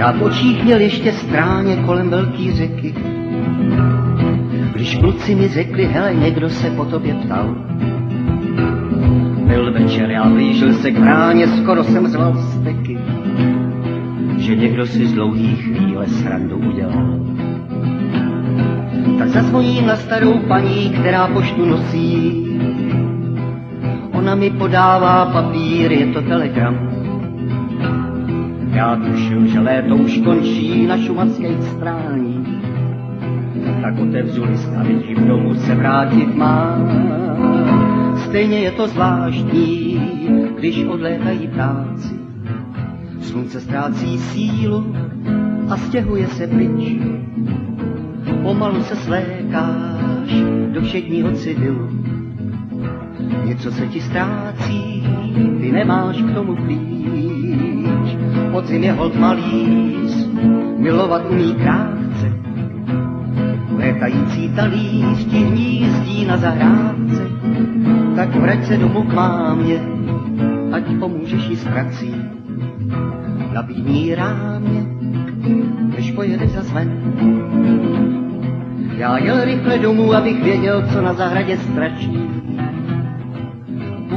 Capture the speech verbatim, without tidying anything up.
Já v očích měl ještě stráně kolem velký řeky. Když kluci mi řekli, hele, někdo se po tobě ptal. Byl večer, já blížil se k bráně, skoro jsem zval steky, že někdo si z dlouhý chvíle srandu udělal. Tak zazvoním na starou paní, která poštu nosí. Ona mi podává papír, je to telegram. Já tušil, že léto už končí na šumavské strání. Tak otevřu list a vidím, domů se vrátit mám. Stejně je to zvláštní, když odlétají práci. Slunce ztrácí sílu a stěhuje se pryč. Pomalu se slékáš do všedního civilu. Něco se ti ztrácí, ty nemáš k tomu klíč. Podzim je holt malíř, milovat umí krátce. Létající talíř ti hnízdí na zahrádce. Tak vrať se domů k mámě, ať pomůžeš jí s prací. Nabídni rámě, než pojede za ven. Já jel rychle domů, abych věděl, co na zahradě stračí.